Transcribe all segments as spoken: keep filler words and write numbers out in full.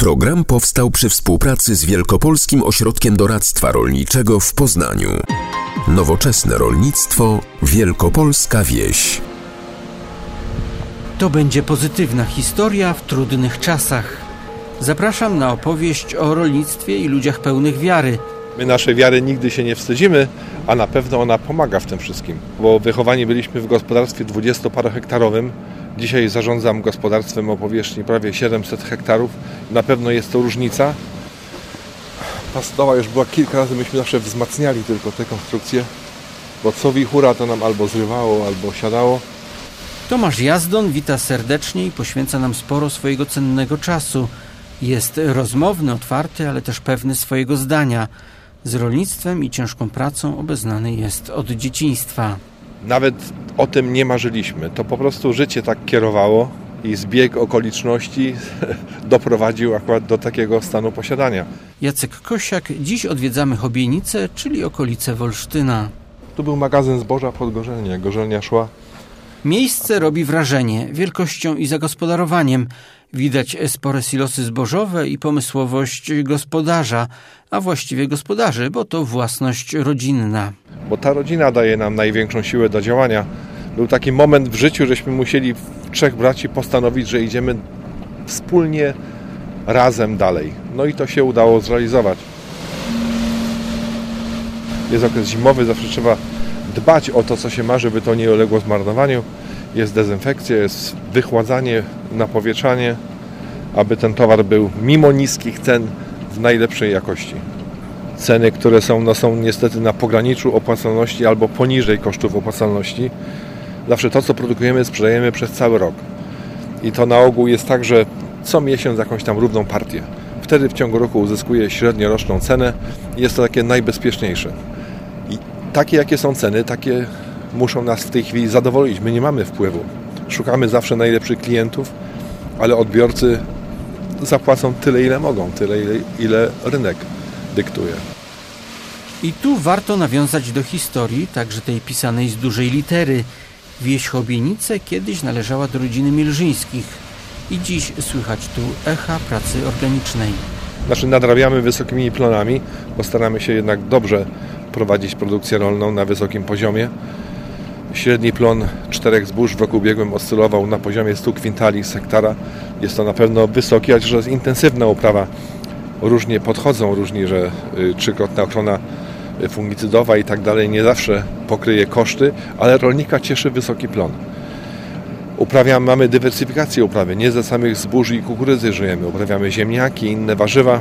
Program powstał przy współpracy z Wielkopolskim Ośrodkiem Doradztwa Rolniczego w Poznaniu. Nowoczesne rolnictwo, wielkopolska wieś. To będzie pozytywna historia w trudnych czasach. Zapraszam na opowieść o rolnictwie i ludziach pełnych wiary. My naszej wiary nigdy się nie wstydzimy, a na pewno ona pomaga w tym wszystkim. Bo wychowani byliśmy w gospodarstwie dwudziestoparohektarowym. Dzisiaj zarządzam gospodarstwem o powierzchni prawie siedemset hektarów. Na pewno jest to różnica. Ta stoła już była kilka razy, myśmy zawsze wzmacniali tylko te konstrukcje, bo co wichura to nam albo zrywało, albo siadało. Tomasz Jazdon wita serdecznie i poświęca nam sporo swojego cennego czasu. Jest rozmowny, otwarty, ale też pewny swojego zdania. Z rolnictwem i ciężką pracą obeznany jest od dzieciństwa. Nawet o tym nie marzyliśmy. To po prostu życie tak kierowało i zbieg okoliczności doprowadził akurat do takiego stanu posiadania. Jacek Kosiak. Dziś odwiedzamy Chobienicę, czyli okolice Wolsztyna. Tu był magazyn zboża pod Gorzelnię. Gorzelnia szła. Miejsce robi wrażenie wielkością i zagospodarowaniem. Widać spore silosy zbożowe i pomysłowość gospodarza, a właściwie gospodarzy, bo to własność rodzinna. Bo ta rodzina daje nam największą siłę do działania. Był taki moment w życiu, żeśmy musieli trzech braci postanowić, że idziemy wspólnie, razem dalej. No i to się udało zrealizować. Jest okres zimowy, zawsze trzeba dbać o to, co się ma, żeby to nie uległo zmarnowaniu. Jest dezynfekcja, jest wychładzanie, napowietrzanie, aby ten towar był mimo niskich cen w najlepszej jakości. Ceny, które są, no są niestety na pograniczu opłacalności albo poniżej kosztów opłacalności. Zawsze to, co produkujemy, sprzedajemy przez cały rok. I to na ogół jest tak, że co miesiąc jakąś tam równą partię. Wtedy w ciągu roku uzyskuje średnioroczną cenę i jest to takie najbezpieczniejsze. I takie, jakie są ceny, takie muszą nas w tej chwili zadowolić. My nie mamy wpływu. Szukamy zawsze najlepszych klientów, ale odbiorcy zapłacą tyle, ile mogą, tyle, ile, ile rynek dyktuje. I tu warto nawiązać do historii, także tej pisanej z dużej litery. Wieś Chobienice kiedyś należała do rodziny Mielżyńskich i dziś słychać tu echa pracy organicznej. Znaczy nadrabiamy wysokimi plonami, bo staramy się jednak dobrze prowadzić produkcję rolną na wysokim poziomie. Średni plon czterech zbóż w roku ubiegłym oscylował na poziomie stu kwintali z hektara. Jest to na pewno wysoki, a że jest intensywna uprawa. Różnie podchodzą, różni, że trzykrotna ochrona fungicydowa i tak dalej nie zawsze pokryje koszty, ale rolnika cieszy wysoki plon. Uprawiamy, mamy dywersyfikację uprawy, nie ze samych zbóż i kukurydzy żyjemy. Uprawiamy ziemniaki, inne warzywa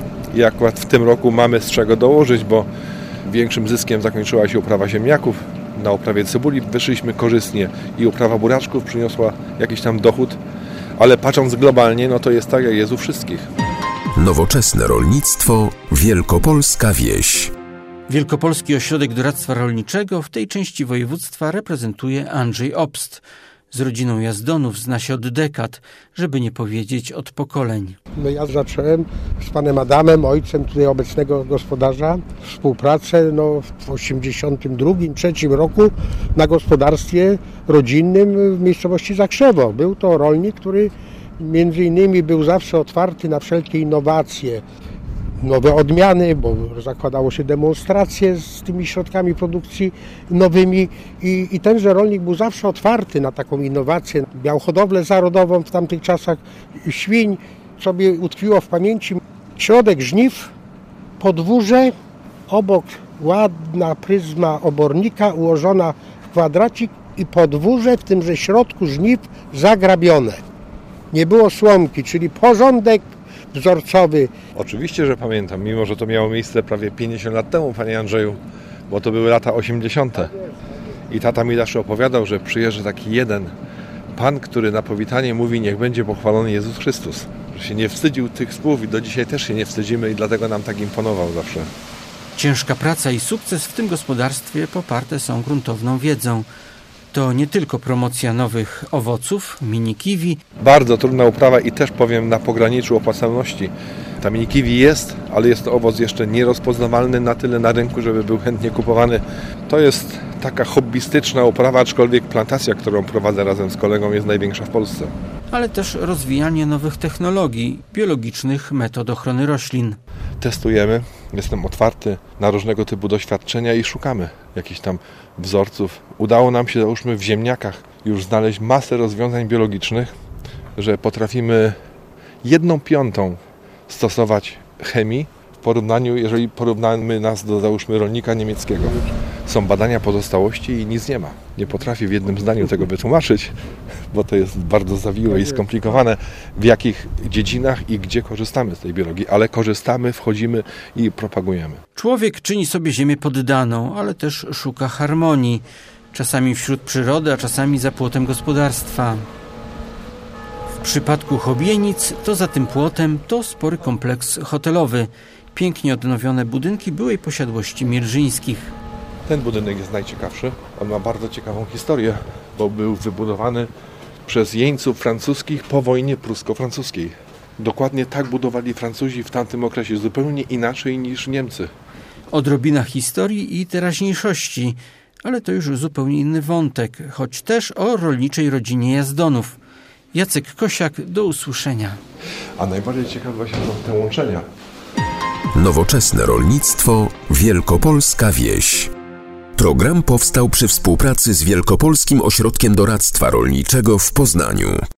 i akurat w tym roku mamy z czego dołożyć, bo większym zyskiem zakończyła się uprawa ziemniaków. Na uprawie cebuli wyszliśmy korzystnie i uprawa buraczków przyniosła jakiś tam dochód, ale patrząc globalnie, no to jest tak, jak jest u wszystkich. Nowoczesne rolnictwo, wielkopolska wieś. Wielkopolski Ośrodek Doradztwa Rolniczego w tej części województwa reprezentuje Andrzej Obst. Z rodziną Jazdonów zna się od dekad, żeby nie powiedzieć od pokoleń. No ja zacząłem z panem Adamem, ojcem tutaj obecnego gospodarza, współpracę no, w osiemdziesiątym drugim, trzecim roku na gospodarstwie rodzinnym w miejscowości Zakrzewo. Był to rolnik, który między innymi był zawsze otwarty na wszelkie innowacje, nowe odmiany, bo zakładało się demonstracje z tymi środkami produkcji nowymi i, i tenże rolnik był zawsze otwarty na taką innowację. Miał hodowlę zarodową w tamtych czasach świń, sobie utkwiło w pamięci. Środek żniw, podwórze, obok ładna pryzma obornika ułożona w kwadracik i podwórze w tymże środku żniw zagrabione. Nie było słomki, czyli porządek wzorcowy. Oczywiście, że pamiętam, mimo że to miało miejsce prawie pięćdziesiąt lat temu, panie Andrzeju, bo to były lata osiemdziesiąte. I tata mi zawsze opowiadał, że przyjeżdża taki jeden pan, który na powitanie mówi: niech będzie pochwalony Jezus Chrystus. Że się nie wstydził tych słów i do dzisiaj też się nie wstydzimy i dlatego nam tak imponował zawsze. Ciężka praca i sukces w tym gospodarstwie poparte są gruntowną wiedzą. To nie tylko promocja nowych owoców, mini kiwi. Bardzo trudna uprawa i też powiem na pograniczu opłacalności. Ta mini kiwi jest, ale jest to owoc jeszcze nierozpoznawalny na tyle na rynku, żeby był chętnie kupowany. To jest taka hobbystyczna uprawa, aczkolwiek plantacja, którą prowadzę razem z kolegą, jest największa w Polsce. ale też rozwijanie nowych technologii, biologicznych metod ochrony roślin. Testujemy, jestem otwarty na różnego typu doświadczenia i szukamy jakichś tam wzorców. Udało nam się, załóżmy, w ziemniakach już znaleźć masę rozwiązań biologicznych, że potrafimy jedną piątą stosować chemii w porównaniu, jeżeli porównamy nas do, załóżmy, rolnika niemieckiego. Są badania pozostałości i nic nie ma. Nie potrafię w jednym zdaniu tego wytłumaczyć, bo to jest bardzo zawiłe i skomplikowane, w jakich dziedzinach i gdzie korzystamy z tej biologii, ale korzystamy, wchodzimy i propagujemy. Człowiek czyni sobie ziemię poddaną, ale też szuka harmonii. Czasami wśród przyrody, a czasami za płotem gospodarstwa. W przypadku Chobienic to za tym płotem to spory kompleks hotelowy. Pięknie odnowione budynki byłej posiadłości Mierzyńskich. Ten budynek jest najciekawszy. On ma bardzo ciekawą historię, bo był wybudowany przez jeńców francuskich po wojnie prusko-francuskiej. Dokładnie tak budowali Francuzi w tamtym okresie, zupełnie inaczej niż Niemcy. Odrobina historii i teraźniejszości, ale to już zupełnie inny wątek, choć też o rolniczej rodzinie Jazdonów. Jacek Kosiak, do usłyszenia. A najbardziej ciekawe właśnie są te łączenia. Nowoczesne rolnictwo, wielkopolska wieś. Program powstał przy współpracy z Wielkopolskim Ośrodkiem Doradztwa Rolniczego w Poznaniu.